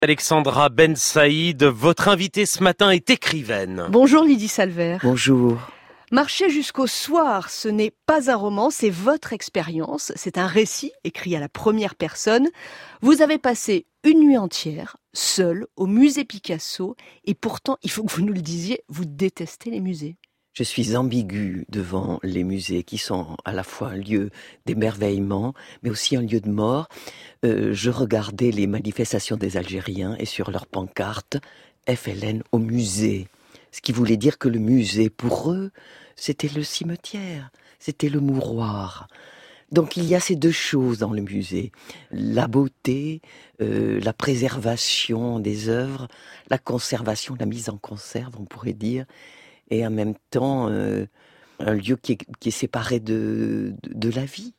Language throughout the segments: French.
Alexandra Ben Saïd, votre invitée ce matin est écrivaine. Bonjour Lydie Salver. Bonjour. Marcher jusqu'au soir, ce n'est pas un roman, c'est votre expérience. C'est un récit écrit à la première personne. Vous avez passé une nuit entière, seul, au musée Picasso. Et pourtant, il faut que vous nous le disiez, vous détestez les musées. Je suis ambiguë devant les musées qui sont à la fois un lieu d'émerveillement, mais aussi un lieu de mort. Je regardais les manifestations des Algériens et sur leurs pancartes, FLN au musée. Ce qui voulait dire que le musée, pour eux, c'était le cimetière, c'était le mouroir. Donc il y a ces deux choses dans le musée. La beauté, la préservation des œuvres, la conservation, la mise en conserve, on pourrait dire. Et en même temps, un lieu qui est séparé de la vie.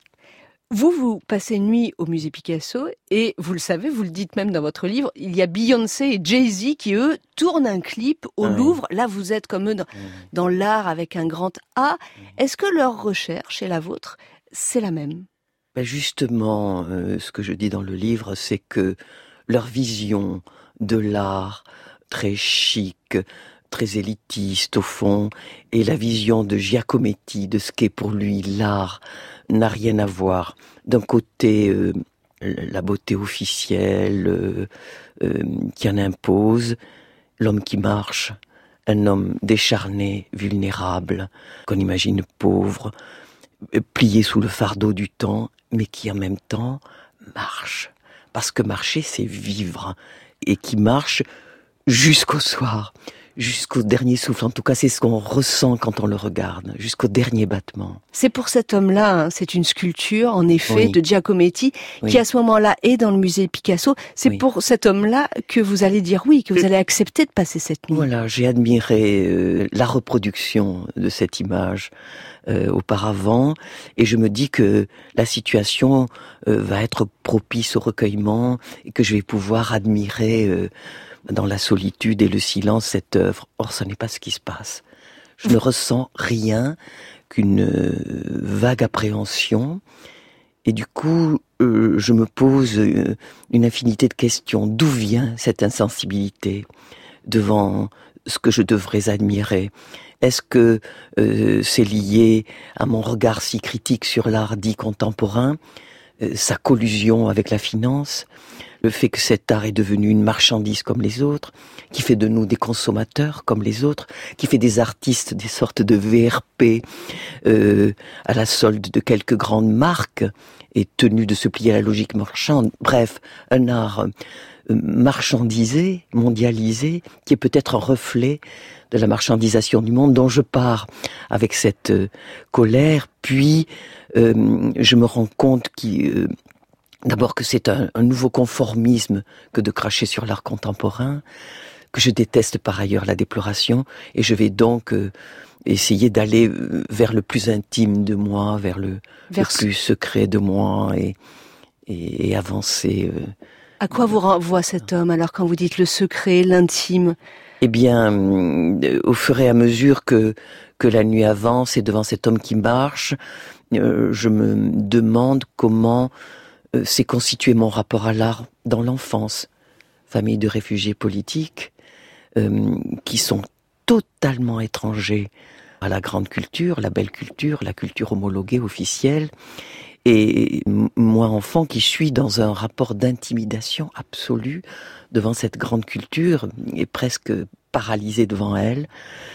Vous passez une nuit au musée Picasso et vous le savez, vous le dites même dans votre livre, il y a Beyoncé et Jay-Z qui, eux, tournent un clip au Louvre. Là, vous êtes comme eux dans l'art avec un grand A. Est-ce que leur recherche et la vôtre, c'est la même ? Ben justement, ce que je dis dans le livre, c'est que leur vision de l'art, très chic, très élitiste au fond, et la vision de Giacometti, de ce qu'est pour lui l'art, n'a rien à voir. D'un côté, la beauté officielle qui en impose, l'homme qui marche, un homme décharné, vulnérable, qu'on imagine pauvre, plié sous le fardeau du temps, mais qui en même temps marche. Parce que marcher, c'est vivre, et qui marche jusqu'au soir. Jusqu'au dernier souffle. En tout cas, c'est ce qu'on ressent quand on le regarde, jusqu'au dernier battement. C'est pour cet homme-là, c'est une sculpture, en effet, de Giacometti, qui à ce moment-là est dans le musée Picasso. C'est pour cet homme-là que vous allez dire oui, que vous allez accepter de passer cette nuit. Voilà, j'ai admiré la reproduction de cette image auparavant, et je me dis que la situation va être propice au recueillement, et que je vais pouvoir admirer dans la solitude et le silence cette œuvre. Or, ce n'est pas ce qui se passe. Je ne ressens rien qu'une vague appréhension. Et du coup, je me pose une infinité de questions. D'où vient cette insensibilité devant ce que je devrais admirer ? Est-ce que c'est lié à mon regard si critique sur l'art dit contemporain, sa collusion avec la finance ? Le fait que cet art est devenu une marchandise comme les autres, qui fait de nous des consommateurs comme les autres, qui fait des artistes des sortes de VRP à la solde de quelques grandes marques et tenus de se plier à la logique marchande. Bref, un art marchandisé, mondialisé, qui est peut-être un reflet de la marchandisation du monde dont je pars avec cette colère. Puis, je me rends compte d'abord que c'est un nouveau conformisme que de cracher sur l'art contemporain, que je déteste par ailleurs la déploration, et je vais donc essayer d'aller vers le plus intime de moi, vers le plus secret de moi, et avancer. À quoi vous renvoie cet homme alors quand vous dites le secret, l'intime ? Eh bien, au fur et à mesure que la nuit avance et devant cet homme qui marche, je me demande comment s'est constitué mon rapport à l'art dans l'enfance. Famille de réfugiés politiques qui sont totalement étrangers à la grande culture, la belle culture, la culture homologuée, officielle. Et moi, enfant, qui suis dans un rapport d'intimidation absolue devant cette grande culture et presque paralysé devant elle.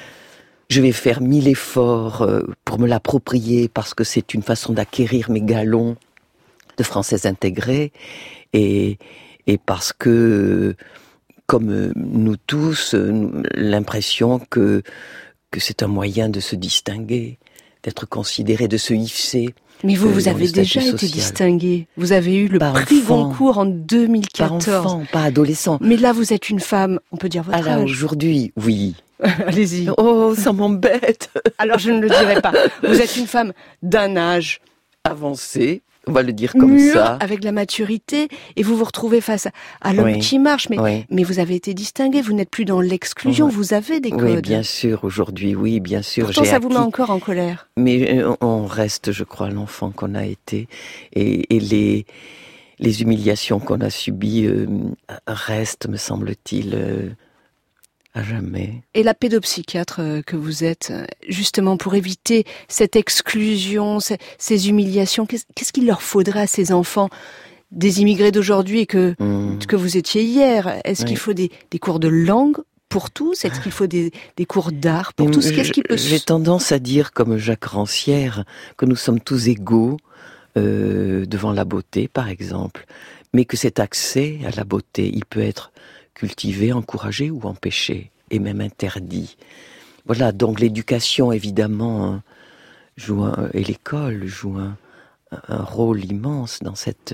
Je vais faire 1000 efforts pour me l'approprier parce que c'est une façon d'acquérir mes galons de française intégrée, et parce que, comme nous tous, l'impression que c'est un moyen de se distinguer, d'être considéré, de se hisser. Mais vous avez déjà été distingué. Vous avez eu le prix Goncourt en 2014. Pas enfant, pas adolescent. Mais là, vous êtes une femme, on peut dire votre âge. Là, aujourd'hui, oui. Allez-y. Oh, ça m'embête. Alors, je ne le dirai pas. Vous êtes une femme d'un âge avancé, on va le dire comme mûr, ça. Avec la maturité, et vous vous retrouvez face à l'homme qui marche. Mais vous avez été distingué, vous n'êtes plus dans l'exclusion, vous avez des codes. Oui, bien sûr, aujourd'hui, oui, bien sûr. Pourtant, ça vous met encore en colère. Mais on reste, je crois, l'enfant qu'on a été. Et les humiliations qu'on a subies restent, me semble-t-il, à jamais. Et la pédopsychiatre que vous êtes, justement pour éviter cette exclusion, ces humiliations, qu'est-ce qu'il leur faudrait à ces enfants des immigrés d'aujourd'hui et que vous étiez hier? Est-ce qu'il faut des cours de langue pour tous? Est-ce qu'il faut des cours d'art pour tous? Qu'est-ce qui peut... J'ai tendance à dire, comme Jacques Rancière, que nous sommes tous égaux devant la beauté, par exemple, mais que cet accès à la beauté, il peut être cultivé, encouragé ou empêché, et même interdit. Voilà, donc l'éducation, évidemment, et l'école joue un rôle immense dans cette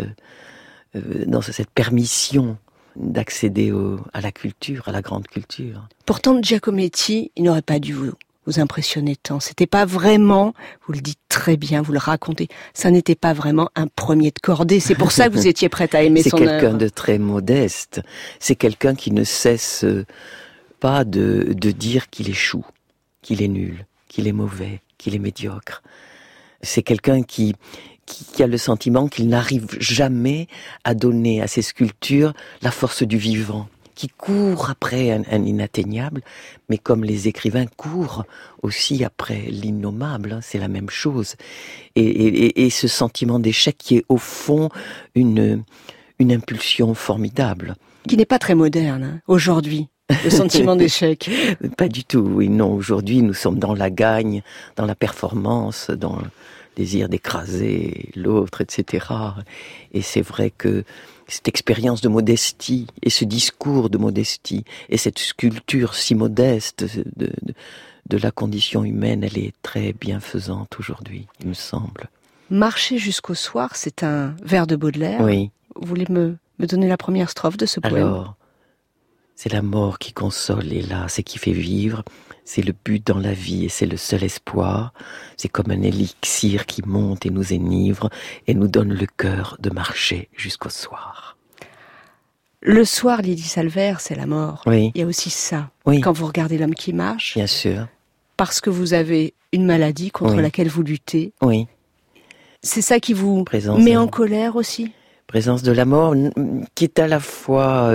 permission d'accéder à la culture, à la grande culture. Pourtant, Giacometti, il n'aurait pas dû vous impressionner tant. C'était pas vraiment, vous le dites très bien, vous le racontez, ça n'était pas vraiment un premier de cordée. C'est pour ça que vous étiez prête à aimer son œuvre. C'est quelqu'un de très modeste. C'est quelqu'un qui ne cesse pas de dire qu'il échoue, qu'il est nul, qu'il est mauvais, qu'il est médiocre. C'est quelqu'un qui a le sentiment qu'il n'arrive jamais à donner à ses sculptures la force du vivant, qui court après un inatteignable, mais comme les écrivains courent aussi après l'innommable, c'est la même chose. Et ce sentiment d'échec qui est au fond une impulsion formidable. Qui n'est pas très moderne, aujourd'hui, le sentiment d'échec. Pas du tout, oui, non. Aujourd'hui, nous sommes dans la gagne, dans la performance, dans le désir d'écraser l'autre, etc. Et c'est vrai que cette expérience de modestie et ce discours de modestie et cette sculpture si modeste de la condition humaine, elle est très bienfaisante aujourd'hui, il me semble. Marcher jusqu'au soir, c'est un vers de Baudelaire. Oui. Vous voulez me donner la première strophe de ce poème? Alors, c'est la mort qui console, hélas, et qui fait vivre. C'est le but dans la vie et c'est le seul espoir. C'est comme un élixir qui monte et nous enivre et nous donne le cœur de marcher jusqu'au soir. Le soir, Lydie Salvert, c'est la mort. Oui. Il y a aussi ça. Oui. Quand vous regardez L'homme qui marche. Bien sûr. Parce que vous avez une maladie contre laquelle vous luttez. Oui. C'est ça qui vous met en colère aussi? Présence de la mort, qui est à la fois...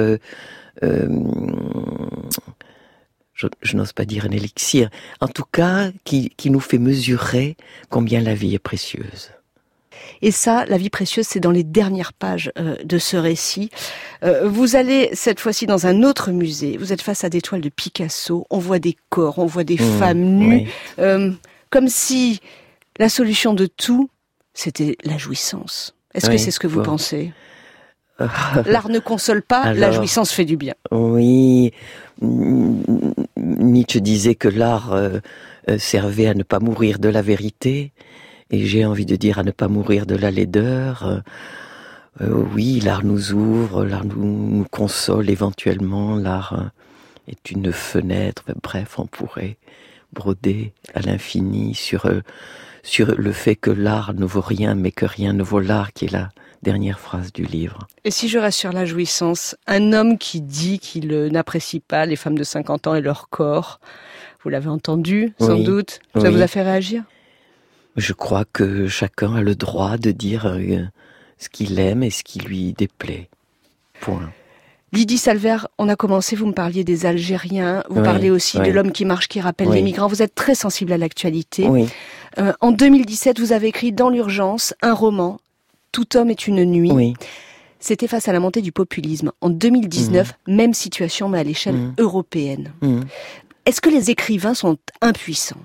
je n'ose pas dire un élixir, en tout cas qui nous fait mesurer combien la vie est précieuse. Et ça, la vie précieuse, c'est dans les dernières pages de ce récit. Vous allez cette fois-ci dans un autre musée, vous êtes face à des toiles de Picasso, on voit des corps, on voit des femmes nues, comme si la solution de tout, c'était la jouissance. Est-ce que c'est ce que vous pensez? L'art ne console pas, alors, la jouissance fait du bien. Oui, Nietzsche disait que l'art servait à ne pas mourir de la vérité, et j'ai envie de dire à ne pas mourir de la laideur. Oui, l'art nous ouvre, l'art nous console éventuellement, l'art est une fenêtre, bref, on pourrait broder à l'infini sur le fait que l'art ne vaut rien, mais que rien ne vaut l'art, qui est la dernière phrase du livre. Et si je reste sur la jouissance, un homme qui dit qu'il n'apprécie pas les femmes de 50 ans et leur corps, vous l'avez entendu, sans doute, ça vous a fait réagir? Je crois que chacun a le droit de dire ce qu'il aime et ce qui lui déplaît. Point. Lydie Salvert, on a commencé, vous me parliez des Algériens, vous parlez aussi de L'homme qui marche, qui rappelle les migrants, vous êtes très sensible à l'actualité. Oui. En 2017, vous avez écrit Dans l'urgence un roman, Tout homme est une nuit. Oui. C'était face à la montée du populisme. En 2019, même situation, mais à l'échelle européenne. Est-ce que les écrivains sont impuissants?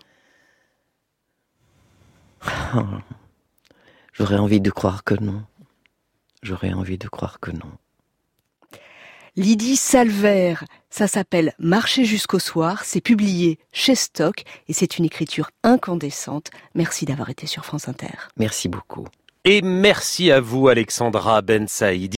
J'aurais envie de croire que non. J'aurais envie de croire que non. Lydie Salvert, ça s'appelle Marcher jusqu'au soir, c'est publié chez Stock et c'est une écriture incandescente. Merci d'avoir été sur France Inter. Merci beaucoup. Et merci à vous, Alexandra Ben Saïd.